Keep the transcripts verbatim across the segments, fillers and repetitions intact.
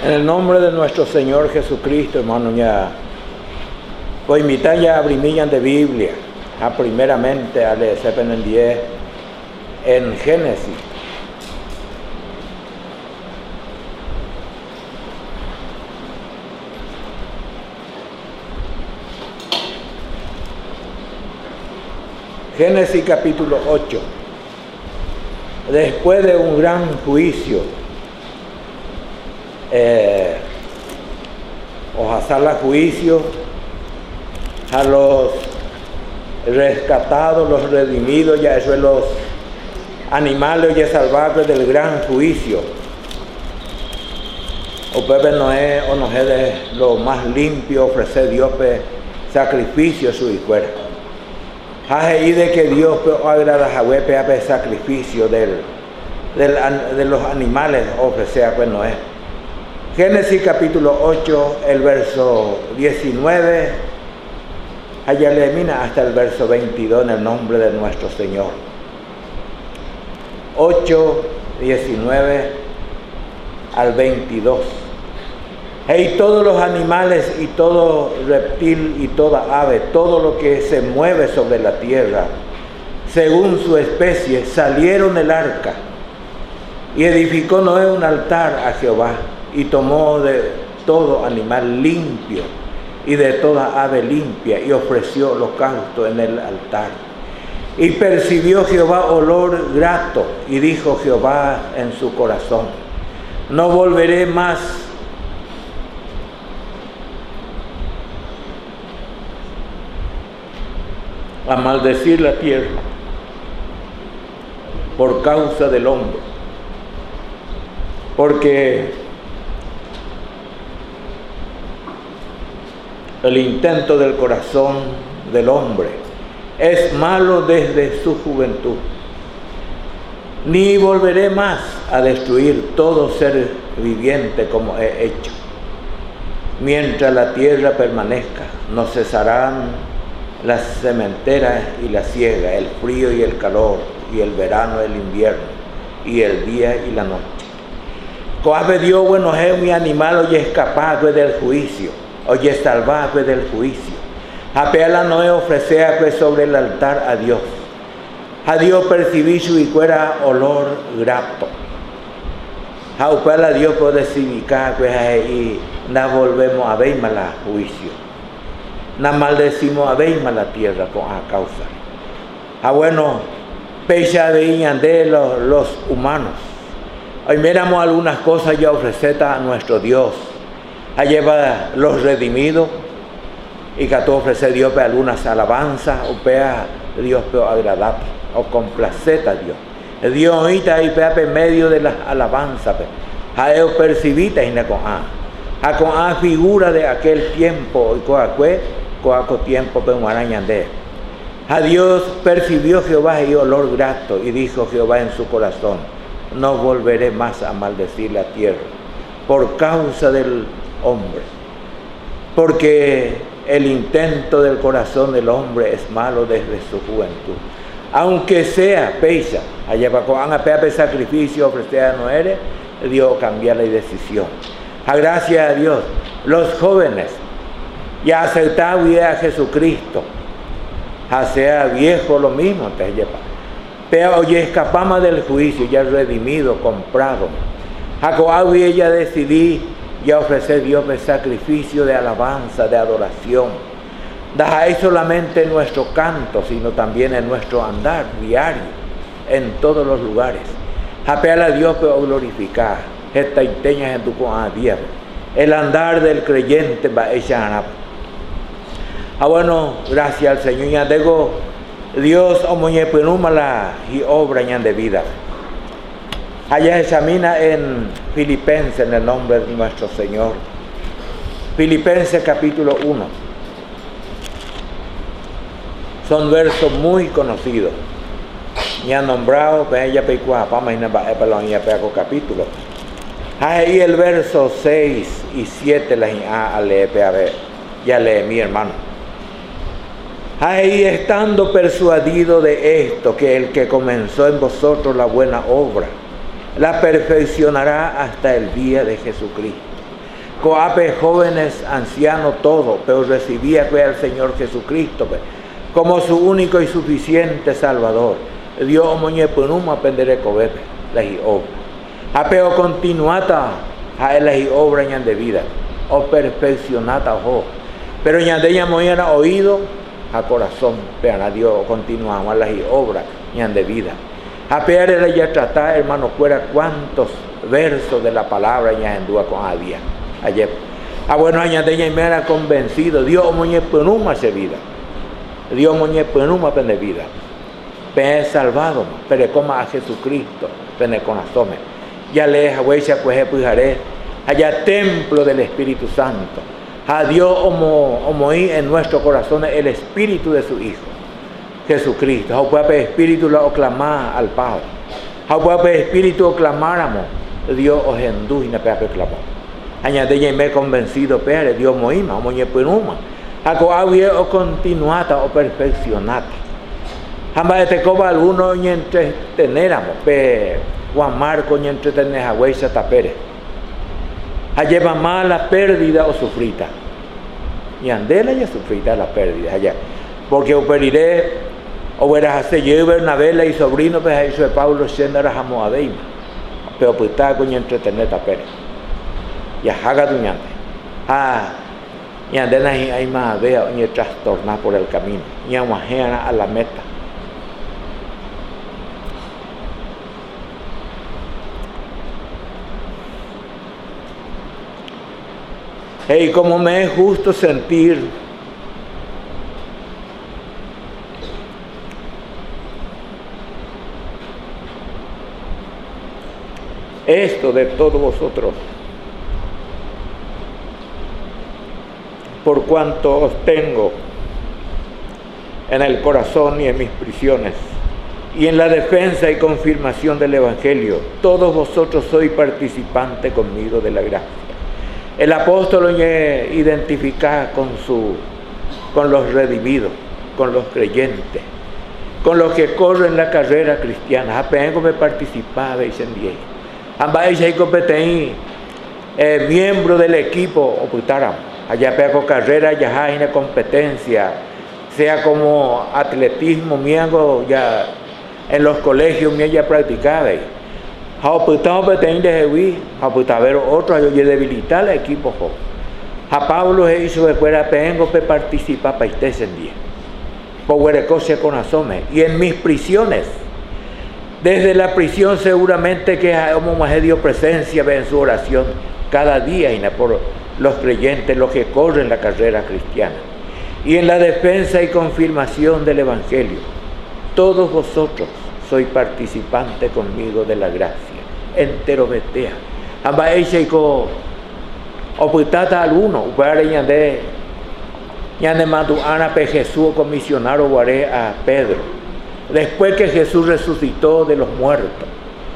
En el nombre de nuestro Señor Jesucristo, hermano, ya voy a invitar ya a abrimillan de Biblia, a primeramente a leer en el diez en Génesis. Génesis capítulo ocho. Después de un gran juicio, eh, Ojazala juicio a los rescatados, los redimidos, ya eso es los animales ya salvajes del gran juicio. O Pepe no es o no es de lo más limpio ofrecer Dios pe sacrificio a su hijo. Y de que Dios agrada a Huepe a sacrificio del, del, de los animales ofrecer pues no es. Génesis capítulo ocho, el verso diecinueve, allá le mina hasta el verso veintidós en el nombre de nuestro Señor. ocho, diecinueve al veintidós. Y todos los animales y todo reptil y toda ave, todo lo que se mueve sobre la tierra, según su especie, salieron del arca. Y edificó Noé un altar a Jehová, y tomó de todo animal limpio y de toda ave limpia, y ofreció holocausto en el altar. Y percibió Jehová olor grato, y dijo Jehová en su corazón: no volveré más a maldecir la tierra por causa del hombre, porque el intento del corazón del hombre es malo desde su juventud. Ni volveré más a destruir todo ser viviente como he hecho. Mientras la tierra permanezca, no cesarán las sementeras y la siega, el frío y el calor, y el verano y el invierno, y el día y la noche. Coabe Dios, bueno, es mi animal, oye, escapado del juicio, oye, salvaje del juicio. Apela Noé ofrecer pues, sobre el altar a Dios. A Dios percibí su hijuera olor grato. A upela Dios puede civicar pues, y no volvemos a ver mala juicio. No maldecimos a ver la tierra con a causa. Ah, bueno, pecha de de los, los humanos. Hoy miramos algunas cosas ya ofrecer a nuestro Dios. A llevar los redimidos y que tú ofrecer Dios para algunas alabanzas o para Dios pero agradable o complaceta a Dios. Dios ahorita y para medio de las alabanzas. A ellos percibita y con a. A con a figura de aquel tiempo y con aquel coaco tiempo pero arañande. A Dios percibió Jehová y olor grato, y dijo Jehová en su corazón: no volveré más a maldecir la tierra por causa del hombre, porque el intento del corazón del hombre es malo desde su juventud. Aunque sea peisa, allá para a pepe sacrificio ofrecer a Noé, Dios cambia la decisión. A gracias a Dios, los jóvenes ya aceptado a Jesucristo, a sea viejo lo mismo, te lleva. Pero oye, escapamos del juicio, ya redimido, comprado. A ella decidí ya ofrecer a Dios el sacrificio de alabanza, de adoración. Deja solamente en nuestro canto, sino también en nuestro andar diario, en todos los lugares. Apela a Dios para glorificar. Esta inteña en tu coadía. El andar del creyente va a echar. Ah, bueno, gracias al Señor. Ya digo, Dios omoñepenúmala y obra ya de vida. Allá examina en Filipenses, en el nombre de nuestro Señor. Filipenses capítulo uno. Son versos muy conocidos. Ya nombrado, pero ella pecua, para ina ba epelon ya peco capítulo. Ahí el verso seis y siete la a leer, a ver, ya lee mi hermano. Ahí estando persuadido de esto, que el que comenzó en vosotros la buena obra, la perfeccionará hasta el día de Jesucristo. coape jóvenes, ancianos, todo, pero recibía pues, al Señor Jesucristo pues, como su único y suficiente Salvador. Dios moñe punuma pendere cobepe, la obra. Apeo continuata a la obra ñan de vida, o perfeccionata ojo. Pero ñan de ella moñera oído a corazón, pero a Dios continuamos a la obra ñan de vida. A pear era ya tratar, hermano, fuera cuántos versos de la palabra ñan en dúa con a día. Ayer. Ah, bueno, ñan de ella me era convencido, Dios moñe punuma se vida. Dios moñe punuma pende vida. Pe salvado, pero coma a Jesucristo, pende con asome. Ya le huecha pues pujaré allá templo del Espíritu Santo. A Dios homo, homo en nuestro corazón el Espíritu de su Hijo, Jesucristo. A puede Espíritu lo clamar al Padre. A puede Espíritu clamáramos, Dios os endú y no puede clamar. Añade ya me convencido, pero Dios moima, moñe punuma. A coavie o continuata o perfeccionata. Jamba este coba alguno y entreteneramos, pe Juan Marco y entretener a huesa tapere. A lleva mala pérdida o sufrita. Y andela ya sufrita la pérdida allá. Porque operiré, o verás hace yo Bernabé y sobrino, pues eso de Pablo Shendara Jamoadeima. Pero pues está con entretener tapere. Y a haga tu ñante. Ah, y andela hay más vea y trastornar por el camino. Y aguajena a la meta. Hey, como me es justo sentir esto de todos vosotros, por cuanto os tengo en el corazón y en mis prisiones, y en la defensa y confirmación del Evangelio, todos vosotros sois participantes conmigo de la gracia. El apóstol lo identifica con, su, con los redimidos, con los creyentes, con los que corren la carrera cristiana. Apenas me participaba y se envié. Ambas hay competencia, eh, miembro del equipo, o putaram. Allá pego carrera, ya hay una competencia, sea como atletismo, miembro ya en los colegios, me ya practicaba. A putamos petein de Jehuí, a putavero otro, yo debilitar el equipo. A Pablo se hizo después a pengo pe participar para usted en día. Por huerecosia con asome. Y en mis prisiones, desde la prisión seguramente que hemos dio presencia en su oración cada día y por los creyentes, los que corren la carrera cristiana. Y en la defensa y confirmación del Evangelio, todos vosotros sois participantes conmigo de la gracia. Entero betea. Amba eche ko oputata alguno, upare ñande ñande manduana pe Jesús comisionaron guaré a Pedro. Después que Jesús resucitó de los muertos.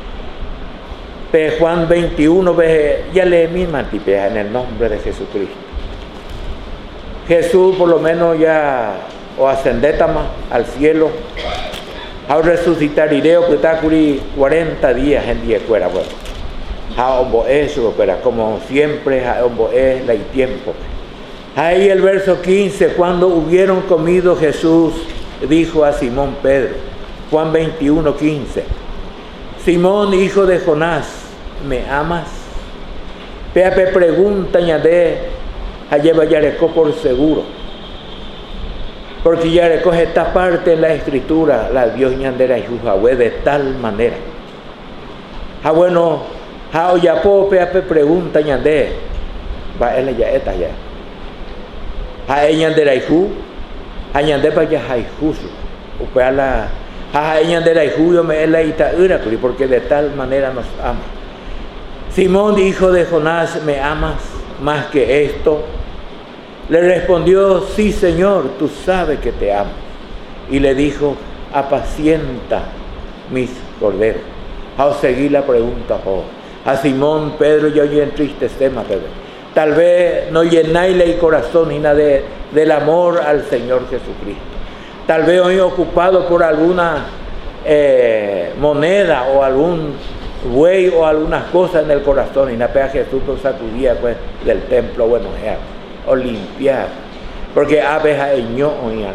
Pe Juan veintiuno, ve, ya lee mi mantipeja en el nombre de Jesucristo. Jesús por lo menos ya o ascendetama al cielo. A resucitar ireo que está curi cuarenta días en día fuera bueno. A ombo eso, pero como siempre a ombo es la y tiempo. Ahí el verso quince, cuando hubieron comido Jesús dijo a Simón Pedro, Juan veintiuno, quince, Simón hijo de Jonás, ¿me amas? Pepe pregunta ñade a lleva yareco por seguro. Porque ya recoge esta parte en la escritura, la Dios ñandera y Jujahue de tal manera. Ah, bueno, ah, ya po pepe pregunta ñande, va él ya eta ya. Ah, ñandera y Ju, ah, ñande pa ya hay justo. Upea la, ah, ñandera y Ju yo me él la ita ira, porque de tal manera nos ama. Simón, hijo de Jonás, ¿me amas más que esto? Le respondió, sí, Señor, tú sabes que te amo. Y le dijo, apacienta mis corderos. A seguir la pregunta, oh. A Simón, Pedro, yo ya entristecemos, Pedro. Tal vez no llenáis el corazón ni nada de, del amor al Señor Jesucristo. Tal vez hoy ocupado por alguna eh, moneda o algún buey o algunas cosas en el corazón y na pea Jesús nos sacudía pues del templo bueno ya o limpiar porque abeja eño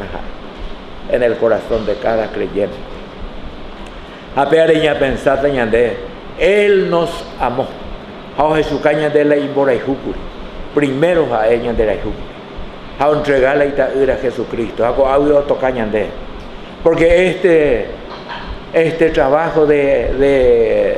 en el corazón de cada creyente a pea reña pensar de él nos amó a Jesús caña de la imbora y júcuri primero a ella de la júcuri a entregarle a Jesucristo a audio tocaña de porque este este trabajo de, de,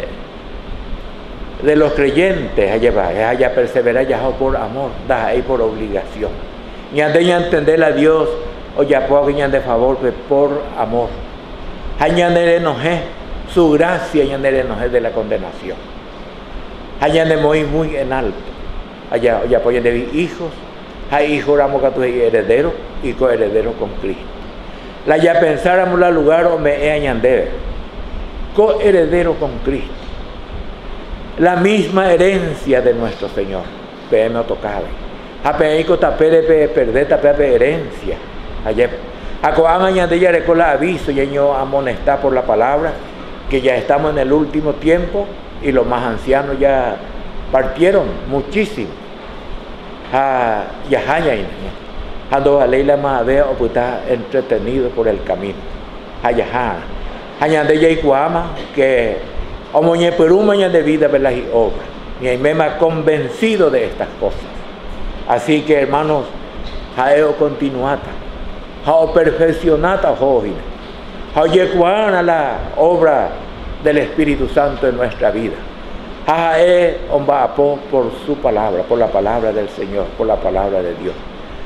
de los creyentes allá va, allá perseverar ya por amor, da ahí por obligación. Y ande ya entender a Dios, o ya puedo que de favor, pues por amor. Allá le enojé, su gracia ya le enojé de la condenación. Allá de muy muy en alto. Allá ya pueden de hijos, hay hijos ramos que tú eres heredero y coheredero con Cristo. La ya pensáramos la lugar o me he añandebe, coheredero con Cristo, la misma herencia de nuestro Señor, P M tocaba, a peico tapé de perder tapé de herencia, ayer, a coam añande ya recola aviso y año amonestar por la palabra, que ya estamos en el último tiempo y los más ancianos ya partieron muchísimo, a yahaña y ando a leila más vea o puta entretenido por el camino allá añade ya iguama que omoñe perú mañana de vida velas y obra y ahí me ha convencido de estas cosas así que hermanos jaeo continuata jao perfeccionata jovine jao yecuana la obra del Espíritu Santo en nuestra vida jae omba apo por su palabra por la palabra del Señor por la palabra de Dios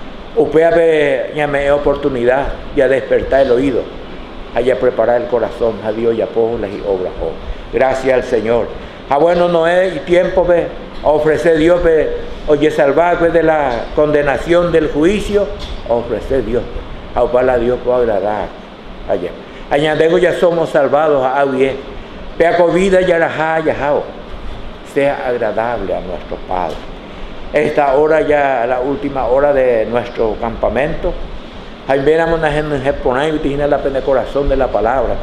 Upea llame oportunidad ya despertar el oído, allá preparar el corazón, a Dios y a las y obras. Oh. Gracias al Señor. A bueno no es tiempo de ofrecer Dios, ve, oye salvar de la condenación del juicio, ofrecer Dios, a para Dios puedo agradar allá. Añadego ya somos salvados a bien, pea vida ya la ya sea agradable a nuestro Padre. Esta hora ya la última hora de nuestro campamento. Ahí veremos una gente en Jeponá y tiene la pena corazón de la palabra,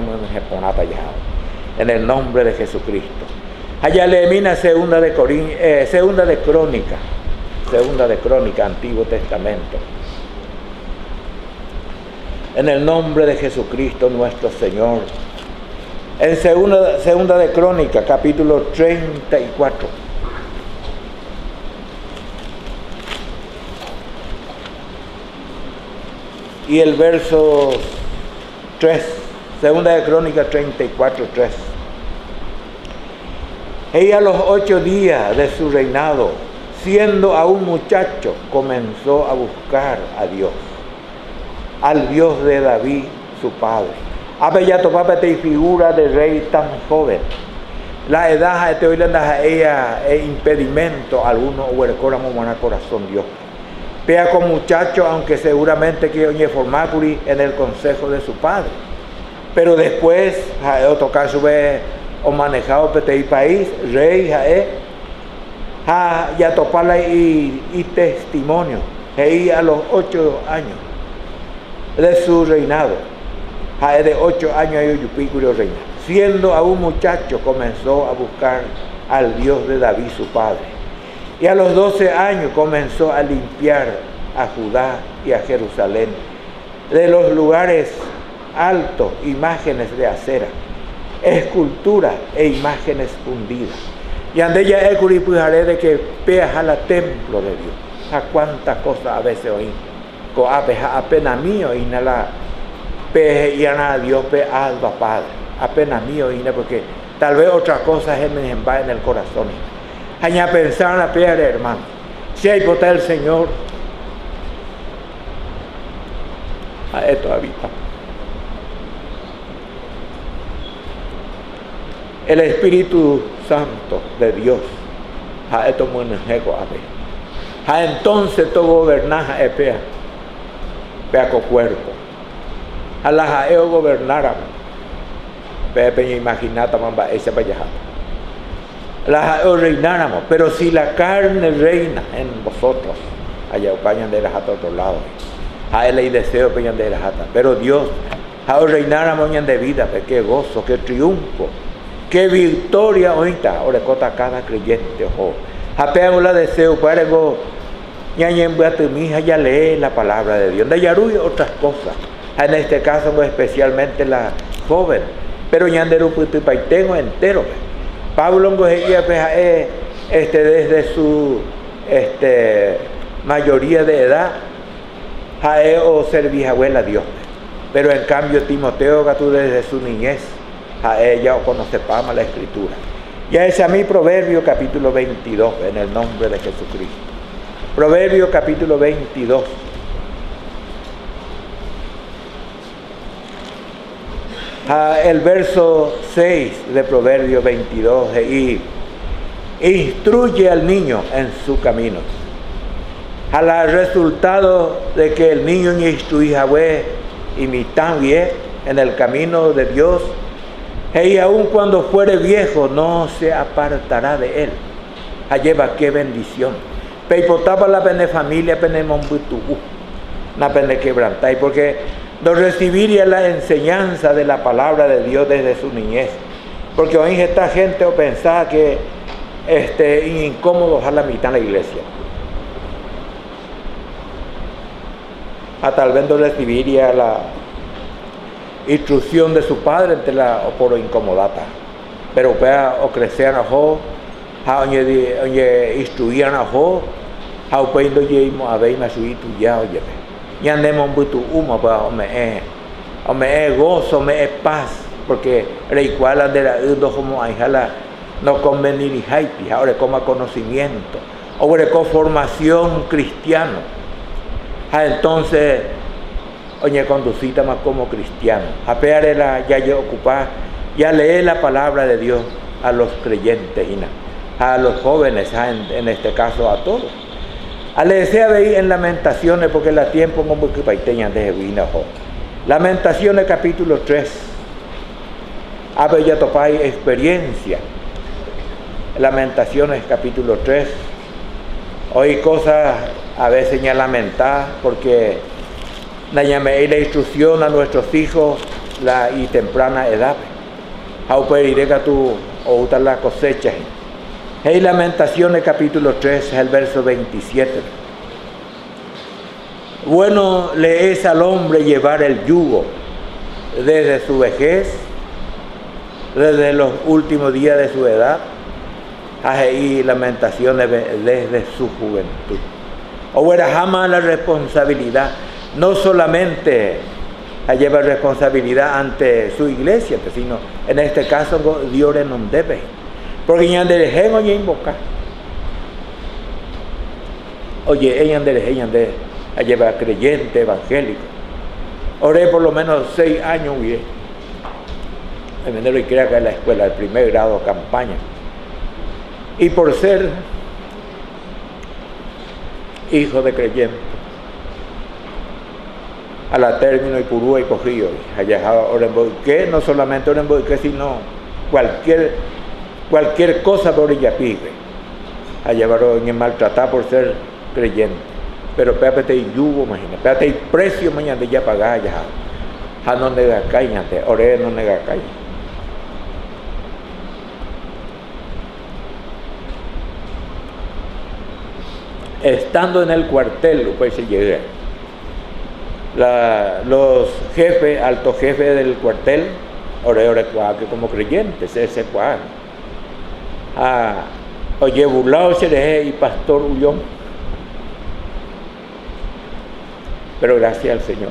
en el nombre de Jesucristo. Allá le mina segunda de Corín, eh, segunda de Crónica, segunda de Crónica, Antiguo Testamento. En el nombre de Jesucristo nuestro Señor. En segunda, segunda de Crónica, capítulo treinta y cuatro. Y el verso tres, segunda de Crónica treinta y cuatro, tres. Ella a los ocho días de su reinado, siendo aún muchacho, comenzó a buscar a Dios, al Dios de David, su padre. Apeyato papete y figura de rey tan joven. La edad de hoy ella es impedimento alguno o el corazón Dios. Pea con muchacho, aunque seguramente que oye formacuri en el consejo de su padre. Pero después, en otro caso, ve o manejado este país, rey, jae, ja, ya toparla y, y testimonio, jae a los ocho años de su reinado, jae de ocho años y yupicurio reina. Siendo aún muchacho, comenzó a buscar al Dios de David, su padre. Y a los doce años comenzó a limpiar a Judá y a Jerusalén de los lugares altos, imágenes de acera, esculturas e imágenes fundidas. Y ande ya el curipujaré de que peas a la templo de Dios. A cuántas cosas a veces oí. Co apenas mío y nada pe y a Dios pe alba Padre. Apenas mío y nada porque tal vez otra cosa es en el corazón. Aña pensar a pear, hermano. Si hay por el Señor, a esto habita. El Espíritu Santo de Dios, a esto munejeco a ver. A entonces todo gobernar a pea, pea con cuerpo. A la jaeo gobernara, pea peña imaginata mamba ese payajata. La reináramos, pero si la carne reina en vosotros, allá pañan de la jata a otro lado, a él hay deseo peñan de la jata, pero Dios, a reináramos en de vida, qué gozo, qué triunfo, qué victoria ahorita, ahora cota cada creyente, ojo. Apego la deseo, para go, ya mi hija ya lee la palabra de Dios, de Yaruy otras cosas, en este caso especialmente la joven, pero ya tengo entero. Pablo este, desde su este, mayoría de edad, jae o serví abuela a Dios. Pero en cambio Timoteo, tú desde su niñez, a ella o conoce pama la escritura. Ya es a mí Proverbio capítulo veintidós, en el nombre de Jesucristo. Proverbio capítulo veintidós. Ah, el verso seis de Proverbio veintidós, y instruye al niño en su camino. Al resultado de que el niño instruya y mi también en el camino de Dios, y aun cuando fuere viejo no se apartará de él. Lleva qué bendición. Peipotaba la pene familia pene mombutu, na pene quebrantai, porque no recibiría la enseñanza de la palabra de Dios desde su niñez. Porque hoy esta gente o pensaba que este incómodo a la mitad de la iglesia. A tal vez no recibiría la instrucción de su padre entre la o por incomodata, pero vea o crecer a jo, a oye oye instruían a jo, a upendo yemo a ver más suitu ya oye, ya andemos butu uma para me eh, o me eh gozo me eh paz, porque recuala de la uno como hay jala no convenir y haiti, ahora como conocimiento, ahora con formación cristiana. Ah, entonces, oye, conducita más como cristiano. A la ya yo ocupar, ya leer la palabra de Dios a los creyentes, a los jóvenes, en, en este caso a todos. A le desea ver en Lamentaciones, porque la tiempo como que paiteñan de Vina. Lamentaciones capítulo tres. A ver ya topáis experiencia. Lamentaciones capítulo tres. Hoy cosas a veces ya lamentar porque la llamé la instrucción a nuestros hijos la y temprana edad. How pedirega tu o la cosecha. Hey, Lamentaciones capítulo tres, el verso veintisiete. Bueno le es al hombre llevar el yugo desde su vejez, desde los últimos días de su edad. Y Lamentaciones desde su juventud. O era jamás la responsabilidad, no solamente a llevar responsabilidad ante su iglesia, sino en este caso Dios no debe, porque ya derejen oye invocar. Oye, ella derejen de a llevar creyente evangélico. Oré por lo menos seis años bien. En enero y crea que en la escuela del primer grado campaña. Y por ser hijo de creyente, a la término y purúa y cogido, allá que no solamente Orenboique, sino cualquier, cualquier cosa por ella pide, a llevarlo en maltratar por ser creyente. Pero péate y yugo, imagínate, péate y precio mañana de ya pagar, ya, a no nega cállate, ore no nega cállate. Estando en el cuartel, pues se llega. La, los jefes, altos jefes del cuartel, ore, ore, que como creyentes, ese cual. Ah, oye, burlado se y pastor Ullón. Pero gracias al Señor.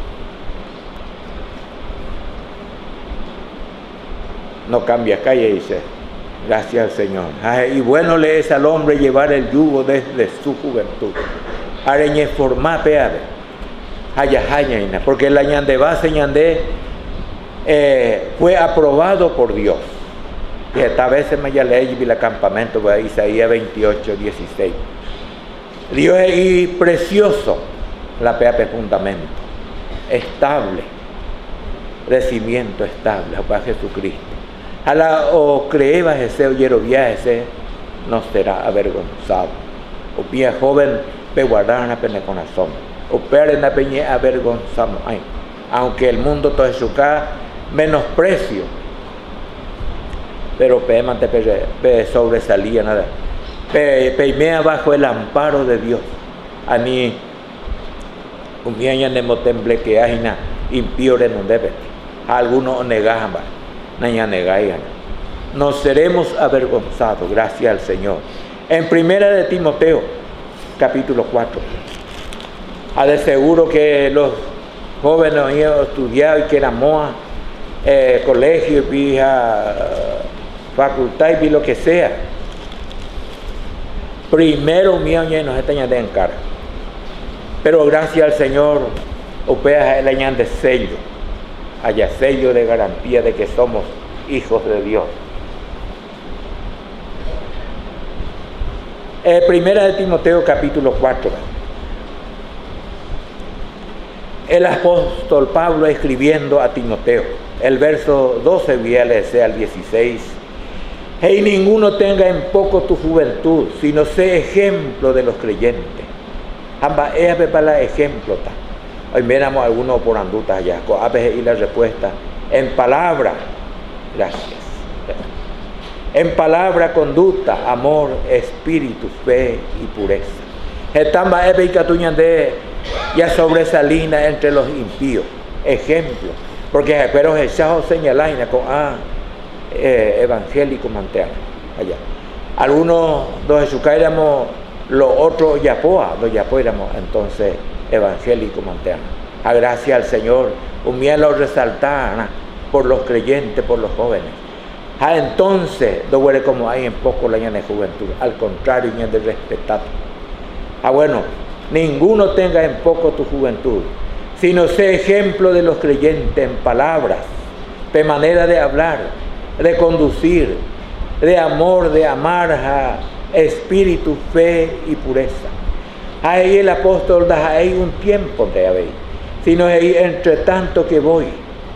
No cambia calle, dice. Gracias al Señor. Ay, y bueno le es al hombre llevar el yugo desde su juventud. Areñe formar peade. Ayajaña, porque el añande base ñande eh, fue aprobado por Dios. Y esta vez me ya leí el campamento de Isaías veintiocho, dieciséis. Dios es precioso, la peape fundamento, estable, de cimiento estable, para Jesucristo. A la o creeba ese o yerovia ese no será avergonzado. O pía joven pe guardar na pene corazón. O pere na peñe avergonzamos. Ay, aunque el mundo todo su ca menosprecio pero Pemante pe sobresalía nada. Peimea bajo el amparo de Dios. Ani umiaña nemo temble que ajina impiore no debe. Algunos negaban, naña negayan. Nos seremos avergonzados, gracias al Señor. En primera de Timoteo, capítulo cuatro. A de seguro que los jóvenes han estudiado y que eran moa, eh, colegio, y facultad y lo que sea. Primero mío nos está en cara. Pero gracias al Señor, upea el año de sello, haya sello de garantía de que somos hijos de Dios. Eh, primera de Timoteo capítulo cuatro. El apóstol Pablo escribiendo a Timoteo, el verso doce, voy a leer al dieciséis. Hey, ninguno tenga en poco tu juventud, sino sé ejemplo de los creyentes. Amba, es para ejemplo. Hoy miramos algunos por andutas allá, y la respuesta, en palabra, gracias. En palabra, conducta, amor, espíritu, fe y pureza. Estamba ebe y catuñan de ya sobresalina entre los impíos. Ejemplo. Porque pero Jesús señalaina con ah, eh, evangélico manteano allá. Algunos dos Jesús éramos los otros yapoa, los yapoa éramos entonces evangélico manteano. A gracia al Señor, un mielo resaltar por los creyentes, por los jóvenes. Ah, entonces, no huele como hay en poco la de juventud, al contrario, ni de respetar. Ah, bueno, ninguno tenga en poco tu juventud, sino sé ejemplo de los creyentes en palabras, de manera de hablar, de conducir, de amor, de amar, a espíritu, fe y pureza. Ahí el apóstol da ahí un tiempo de haber, sino ahí entre tanto que voy.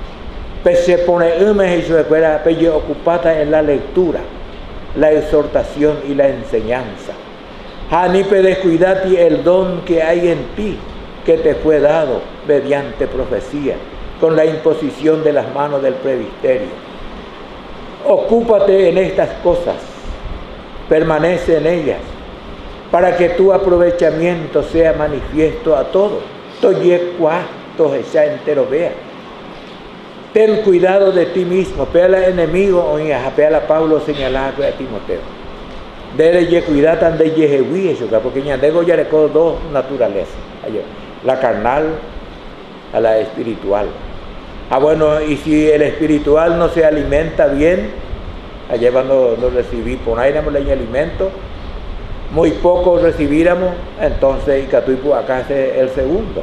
Se pone y se recuerda ocupada en la lectura, la exhortación y la enseñanza. Janipe descuidati el don que hay en ti, que te fue dado mediante profecía, con la imposición de las manos del presbiterio. Ocúpate en estas cosas, permanece en ellas, para que tu aprovechamiento sea manifiesto a todos. Toye cuartos esa entero vea. Ten cuidado de ti mismo, pela enemigo, oye, pela Pablo señalaba a Timoteo. Debe cuidar tan de Yehewi, porque ya debo ya recuerdo dos naturalezas, la carnal a la espiritual. Ah, bueno, y si el espiritual no se alimenta bien, allá cuando lo recibí, ponáis el alimento, muy poco recibiéramos, entonces y catuipu acá es el segundo.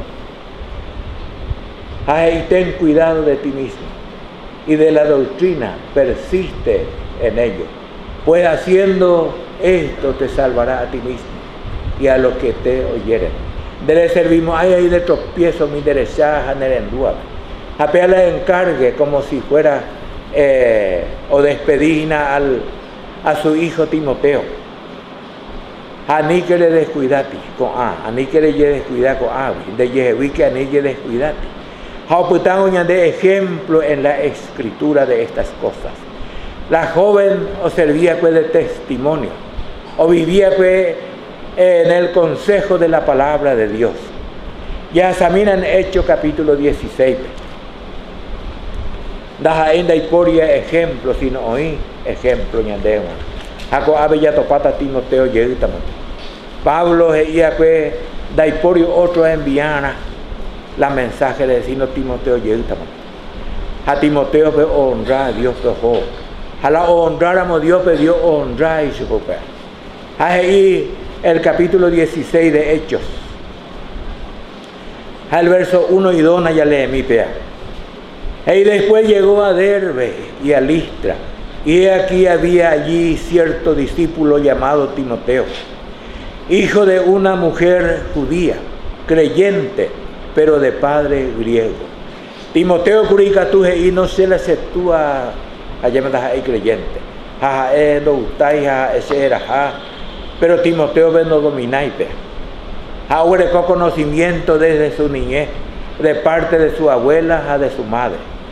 Ay, ten cuidado de ti mismo y de la doctrina, persiste en ello, pues haciendo esto te salvará a ti mismo y a los que te oyeren. Dele servimos, ay, ay, de tropiezo, mi derecha, nerendúa. Apea la encargue como si fuera eh, o despedina al, a su hijo Timoteo. Ani que le descuidati con A, ani que le descuidati con A, de Yehevi que ani que descuidati. Haupután de ejemplo en la escritura de estas cosas. La joven o servía pues de testimonio, o vivía pues en el consejo de la palabra de Dios. Ya examinan Hechos capítulo dieciséis. Daja enda y poria ejemplo, sino oí ejemplo ñandema. Jaco ave ya topata Timoteo yegitamo. Pablo ya pues da y porio otro enviana la mensaje de decirnos Timoteo yegitamo. A Timoteo pues honra a Dios tojo. A la honráramos Dios pues Dios honra y su papá. Ahí el capítulo dieciséis de Hechos. Al verso uno y dos ya lee mi pea. Y después llegó a Derbe y a Listra, y aquí había allí cierto discípulo llamado Timoteo, hijo de una mujer judía, creyente, pero de padre griego. Timoteo curicatuje y no se le aceptúa allá me da ahí creyente. Jaja, eh, no gustáis, jaja, ese era, jaja. Pero Timoteo ve no domináis, ahora con conocimiento desde su niñez, de parte de su abuela a de su madre.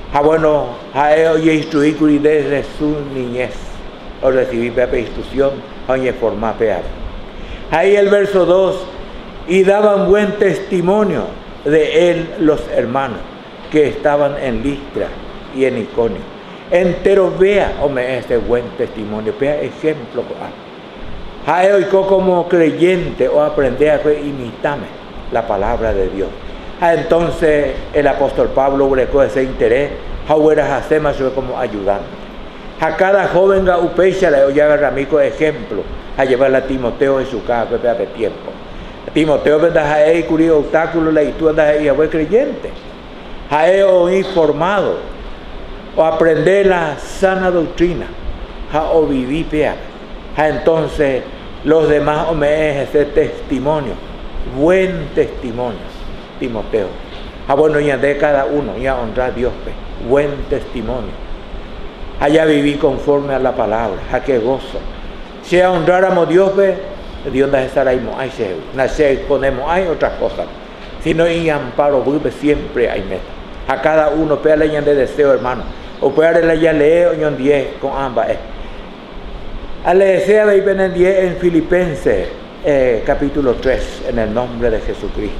Ah, bueno, a oye instruir desde su niñez, o recibir pepe instrucción, oye formar pepe. Ahí el verso dos, y daban buen testimonio de él los hermanos que estaban en Listra y en Iconio. Entero vea, hombre, este buen testimonio, vea ejemplo. Ahí hoy como creyente o aprender a imitarme la palabra de Dios. Ah, entonces el apóstol Pablo brecó ese interés, ahora hacemos como ayudante. A cada joven ga upecha le oye agarra mico ejemplo, a llevarla a Timoteo en su casa, pepe de tiempo. A Timoteo vendas a él curí obstáculo la y tú andas ahí a buen creyente. A él o informado, o aprender la sana doctrina, a o vivir pea. A entonces los demás o me es ese testimonio, buen testimonio. Timoteo. Ah, bueno, ya de cada uno, ya honrar a Dios, pe. Buen testimonio. Allá viví conforme a la palabra, a qué gozo. Si honráramos a Dios, pe, Dios no estará ahí, hay se, nace, ponemos, hay otras cosas. Si no hay amparo, pe, siempre hay meta. A cada uno, pe, le de deseo, hermano. O pe, le ya lee, oñón diez, con ambas, eh. A le desea, ve, en diez, en Filipenses, eh, capítulo tres, en el nombre de Jesucristo.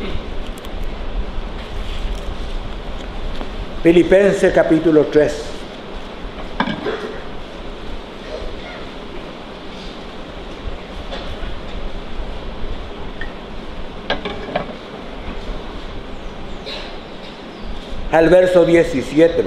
Filipenses capítulo tres. Al verso diecisiete.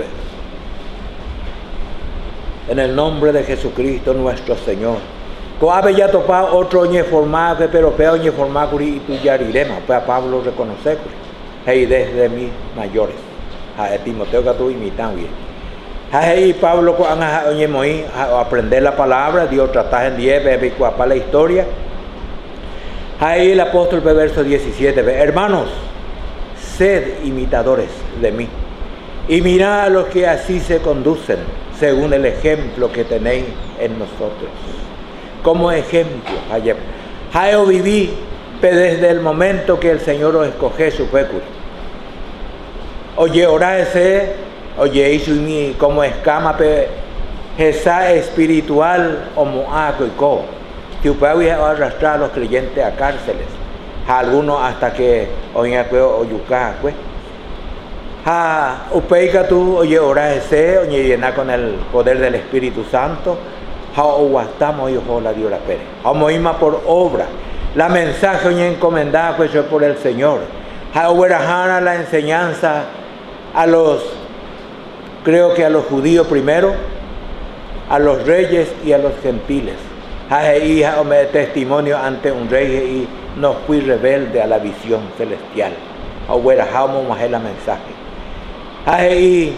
En el nombre de Jesucristo nuestro Señor. Coabe ya topado otro ñe formado, pero peo ñe formado y tu yarirema. Pues a Pablo reconoce. Hey, desde mis mayores. A Timoteo que tú imitas bien. Ahí Pablo a aprender la palabra, Dios trata en diez, para la historia. Ahí el apóstol verso diecisiete, hermanos, sed imitadores de mí y mirad a los que así se conducen, según el ejemplo que tenéis en nosotros. Como ejemplo, ahí viví desde el momento que el Señor os escoge su pécula. Oye, ora ese, oye, hizo mi como escama, pe, esa espiritual, o moaco y co. Que puede arrastrar a los creyentes a cárceles, a algunos hasta que, oye, o yuca, pues. A upeica tú, oye, ora ese, oye, llena con el poder del Espíritu Santo, a oguastamos y ojo la Dios la pere. A moima por obra, la mensaje, oye, encomendada, pues, por el Señor. A uerajana la enseñanza a los, creo que a los judíos primero, a los reyes y a los gentiles. A hija me testimonio ante un rey y no fui rebelde a la visión celestial. A uerajamos más el mensaje. A y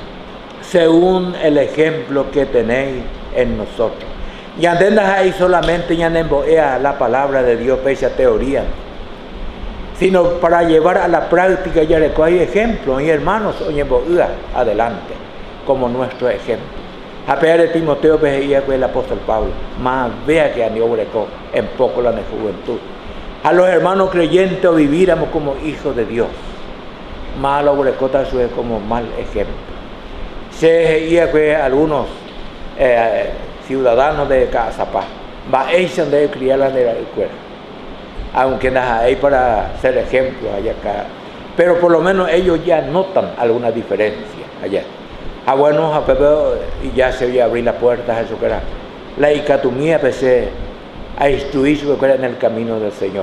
según el ejemplo que tenéis en nosotros. Y andendas ahí solamente ya nemboea la palabra de Dios, pese a teoría, sino para llevar a la práctica ya le hay ejemplos y hermanos oye adelante como nuestro ejemplo. A pesar de Timoteo veía que el apóstol Pablo más vea que a Neobreco en poco la de juventud. A los hermanos creyentes viviéramos como hijos de Dios. Más lo brecota es como mal ejemplo. Se veía que algunos eh, ciudadanos de Cazapá va echan de criar la de la escuela. Aunque nada hay para ser ejemplos allá acá, pero por lo menos ellos ya notan alguna diferencia allá. Ah, bueno, a Pepe, y ya se veía abrir la puerta a eso que era la icatumía, empecé a instruir su escuela en el camino del Señor.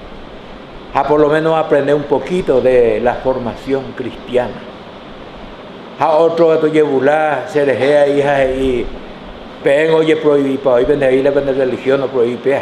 A por lo menos aprender un poquito de la formación cristiana. A otro esto llevulá, se dejé hija y pen oye prohibir para hoy vender ahí la religión no prohibir pea.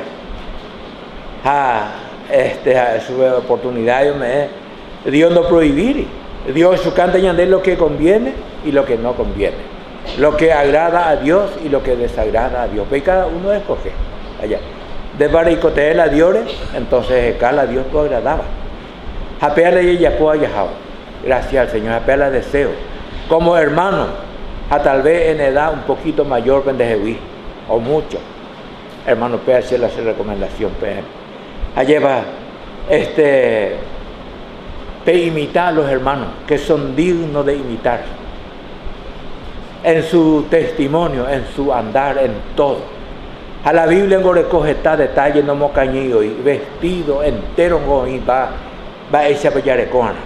Ah, este, a su oportunidad yo me Dios no prohibir. Dios su canta de lo que conviene y lo que no conviene. Lo que agrada a Dios y lo que desagrada a Dios. Y cada uno escoge allá. De baricotear a Dios, entonces acá a Dios todo agradaba. Apeala y ella puede viajar. Gracias al Señor, apeala deseo. Como hermano, a tal vez en edad un poquito mayor bendejeví, o mucho. Hermano, pea hacer hacer recomendación, pea. Allá va, este, pe imitar a los hermanos que son dignos de imitar. en su testimonio, en su andar, en todo. A la Biblia en recoge está detalle no mocañillo y vestido entero y va va esa pellarecoana.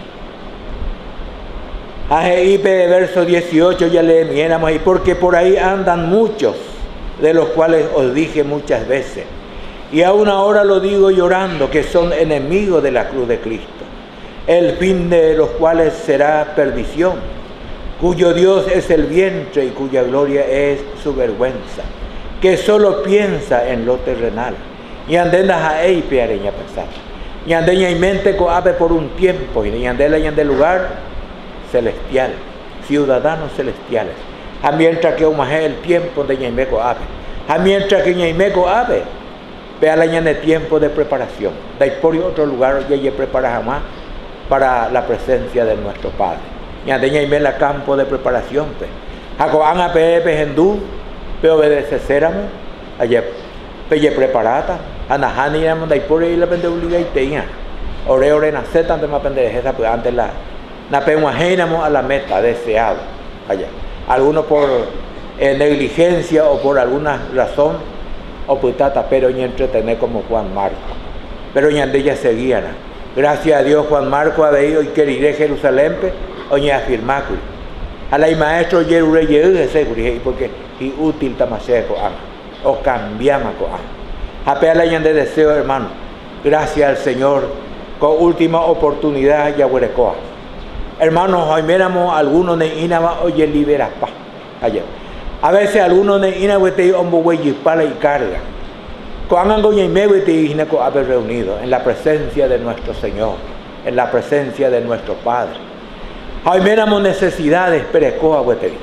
Ahí verso dieciocho ya le miramos y porque por ahí andan muchos, de los cuales os dije muchas veces, y aún ahora lo digo llorando, que son enemigos de la cruz de Cristo, el fin de los cuales será perdición, cuyo Dios es el vientre y cuya gloria es su vergüenza, que solo piensa en lo terrenal, y andendas a él peareña pesar, y andeña y mente coape por un tiempo, y andela y ande lugar celestial, ciudadanos celestiales, a mientras que umajé el tiempo de ñaimeco ave, a mientras que ñaimeco ave, vea la ñane tiempo de preparación, de ir por otro lugar ya prepara jamás para la presencia de nuestro Padre, y andeña y me la campo de preparación, pe, jacoan a pe pe hendú, pe obedece céramo, allá pe ye preparata, anajani yamo de ir por ahí la pende obliga y teía, ore ore nace tanto más pendeja, pues antes la na peguajénamos a la meta deseada allá. Algunos por eh, negligencia o por alguna razón, o putata, pero ni entretener como Juan Marco. Pero ni ande ya seguían. Gracias a Dios Juan Marco ha venido y queriré Jerusalén, o ni afirmar. A la maestro Yerure Yerure seguridad, porque es útil tamaseco o cambiamos a peala y ande deseo, hermano. Gracias al Señor, con última oportunidad ya huerecoa. Hermanos, hoy miramos algunos de inaba oye libera pa allá. A veces algunos de inaba te ombo güey pala y carga. Cuando ango y me te inaco haber reunido en la presencia de nuestro Señor, en la presencia de nuestro Padre. Hoy miramos necesidades perecoa güey.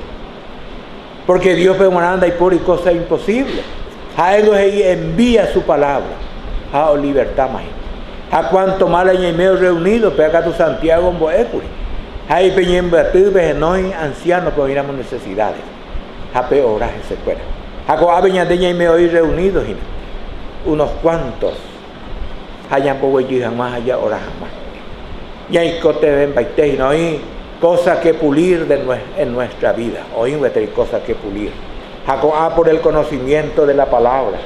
Porque Dios permananda y por y cosa imposible. A él envía su palabra a libertad más. A cuanto mal y medio reunido pega tu Santiago en Boecuri. Hay peñemba tuve no ancianos pero miramos necesidades. A peoraje se fuera. A coabeña de y me hoy reunidos unos cuantos. Hayan pogueyi jamás allá ora jamás. Y hay cote ven baite y no hay cosas que pulir de en nuestra vida. Hoy hay cosas que pulir. A por el conocimiento de la palabra.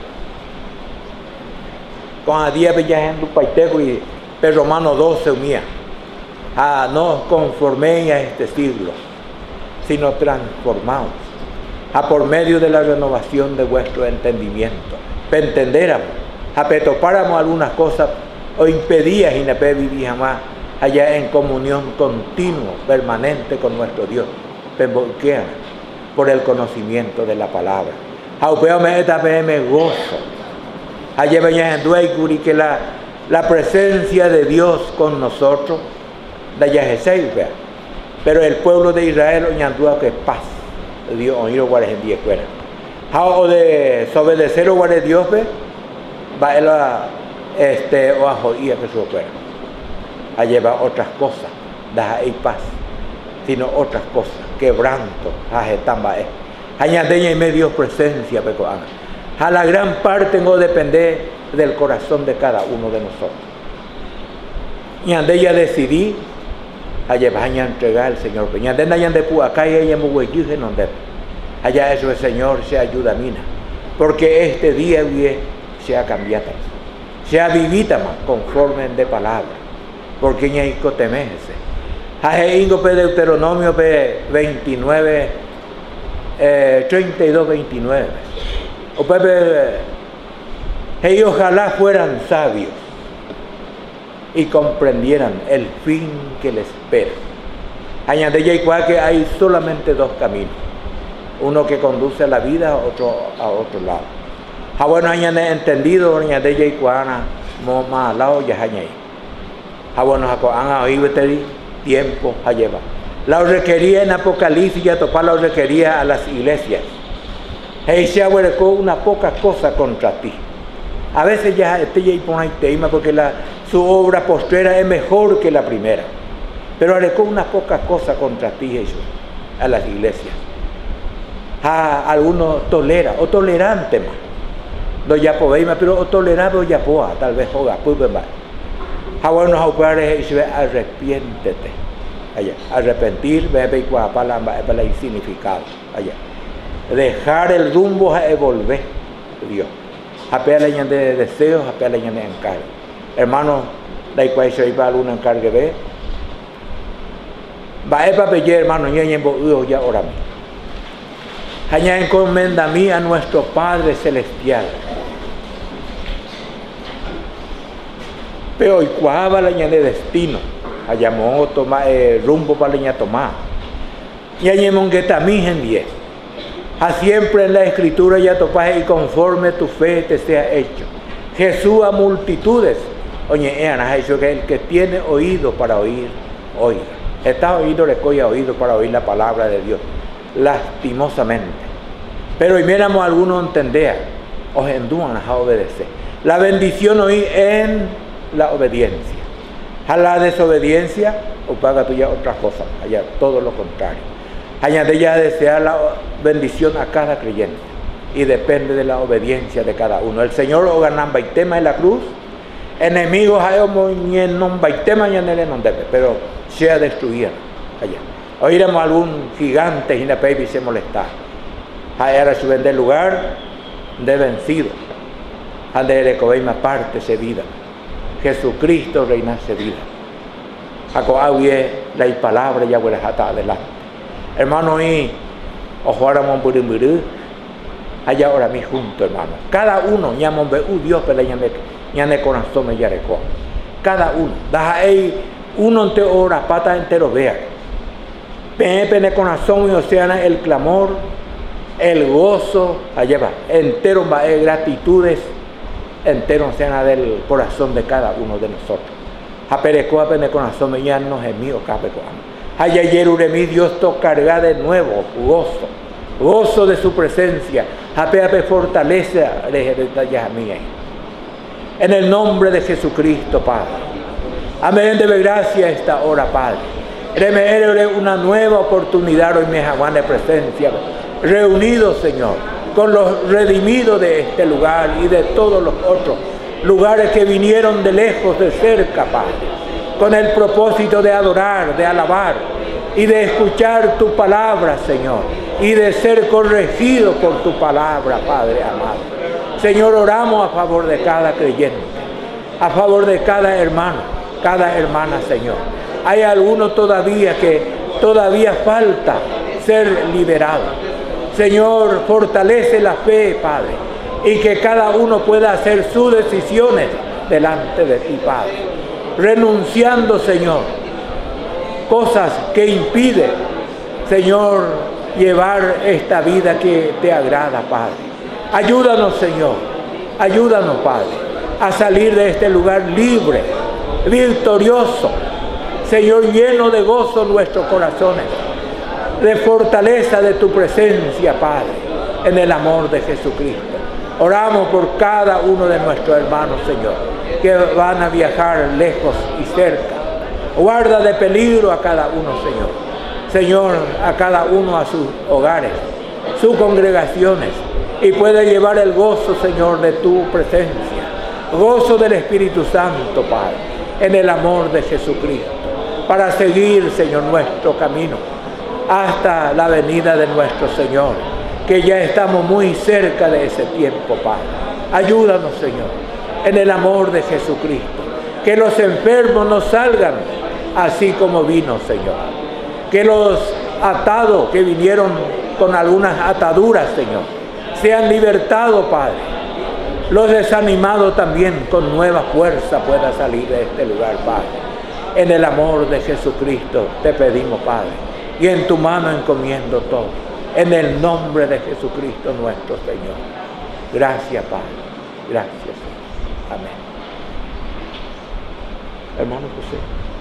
Con a día bella en tu paiteco y per Romano doce mía. Ah, no conforméis a este siglo, sino transformaos a por medio de la renovación de vuestro entendimiento. Para entenderamos, a que topáramos algunas cosas o impedías y no vivir jamás allá en comunión continua, permanente con nuestro Dios, por el conocimiento de la palabra. Aupeame esta me gozo. Allá venía en Dueicuri que la, la presencia de Dios con nosotros. Pero el pueblo de Israel oñandúa que paz Dios oíro guares en día fuera o de desobedecer o guares Dios ve va él a este o a joía que su fuera a llevar otras cosas da hay paz sino otras cosas quebranto a jetamba es añadeña y medio presencia peco a la gran parte no depende del corazón de cada uno de nosotros y ande ya decidí allá vaya a entregar al Señor. Allá eso el Señor se ayuda mina. Porque este día sea cambiado. Sea vivita más conforme de palabra. Porque ya hay cotemese. Haje ingo pe Deuteronomio pe veintinueve, eh, treinta y dos, veintinueve. O pepe, hey, ojalá fueran sabios y comprendieran el fin que les espera. Añade ya igual que hay solamente dos caminos, uno que conduce a la vida, otro a otro lado. Ah, bueno, añade entendido, añade ya igual mo más lado ya añade. Ah, bueno, han oído este tiempo a llevar. La requería en Apocalipsis ya topar la requería a las iglesias. Hey, se ahuercó una poca cosa contra ti. A veces ya este ya pone tema porque la su obra postrera es mejor que la primera. Pero arecó una poca cosa contra ti, Jesús, a las iglesias. A algunos tolera, o tolerante más. No ya podéis, pero o tolerado o ya poa, tal vez joga, pues más. A bueno, a padres, arrepiéntete. allá. Arrepentir, bebe y cuapala, bebe y significado, allá. Dejar el rumbo a volver, Dios. Apela y de deseos, apela y de encargo. Hermano, la igual se iba a un encargue, ve. Va a pedir, hermano, ya ya ahora mismo. Allá encomienda a mí a nuestro Padre Celestial. Pero y cuava la de destino. Allá mo toma eh, rumbo para la tomar. Y allá mongueta mi en diez. A siempre en la escritura ya topaje y conforme tu fe te sea hecho. Jesús a multitudes. Oye, ha dicho que el que tiene oído para oír, oiga. Está oído, recoya oído para oír la palabra de Dios. Lastimosamente. Pero y miramos algunos entender, os endúan a obedecer. La bendición hoy en la obediencia. A la desobediencia, o paga tú ya otras cosas, allá todo lo contrario. Allá de ella desear la bendición a cada creyente. Y depende de la obediencia de cada uno. El Señor o ganan baitema en la cruz. Enemigos hay un baitema y en el debe, pero sea destruida allá. Oiremos algún gigante y la baby se molesta. Allá su vender lugar de vencido. Ande de cobeima parte se vida. Jesucristo reina se vida. Acoawie la palabra ya huele hasta adelante. Hermano y ojo ahora mon burimburú. Allá ahora mi junto, hermano. Cada uno ñamon ve u Dios pelea ñane corazón me yareco. Cada uno. Daja ahí uno ante hora pata entero vea. Pepe en el corazón y oceana el clamor, el gozo, allá va, entero va eh, gratitudes, entero oceana del corazón de cada uno de nosotros. Aperecoa en el corazón me ya no es mío capecoa. Allá yeruremi Dios to carga de nuevo gozo, gozo de su presencia. Apeape fortalece a mí. En el nombre de Jesucristo, Padre. Amén, debe gracia esta hora, Padre. Remere una nueva oportunidad hoy me jaguán de presencia. Reunidos, Señor, con los redimidos de este lugar y de todos los otros lugares que vinieron de lejos, de cerca, Padre. Con el propósito de adorar, de alabar y de escuchar tu palabra, Señor. Y de ser corregido por tu palabra, Padre amado. Señor, oramos a favor de cada creyente, a favor de cada hermano, cada hermana, Señor. Hay algunos todavía que todavía falta ser liberado. Señor, fortalece la fe, Padre, y que cada uno pueda hacer sus decisiones delante de ti, Padre. Renunciando, Señor, cosas que impiden, Señor, llevar esta vida que te agrada, Padre. Ayúdanos, Señor, ayúdanos, Padre, a salir de este lugar libre, victorioso, Señor, lleno de gozo nuestros corazones, de fortaleza de tu presencia, Padre, en el amor de Jesucristo. Oramos por cada uno de nuestros hermanos, Señor, que van a viajar lejos y cerca. Guarda de peligro a cada uno, Señor. Señor, a cada uno a sus hogares, sus congregaciones, y puede llevar el gozo, Señor, de tu presencia, gozo del Espíritu Santo, Padre, en el amor de Jesucristo, para seguir, Señor, nuestro camino hasta la venida de nuestro Señor, que ya estamos muy cerca de ese tiempo, Padre. Ayúdanos, Señor, en el amor de Jesucristo, que los enfermos no salgan así como vino, Señor, que los atados que vinieron con algunas ataduras, Señor, sean libertados, Padre. Los desanimados también con nueva fuerza puedan salir de este lugar, Padre. En el amor de Jesucristo te pedimos, Padre, y en tu mano encomiendo todo. En el nombre de Jesucristo nuestro Señor. Gracias, Padre. Gracias, Señor. Amén. Hermano José.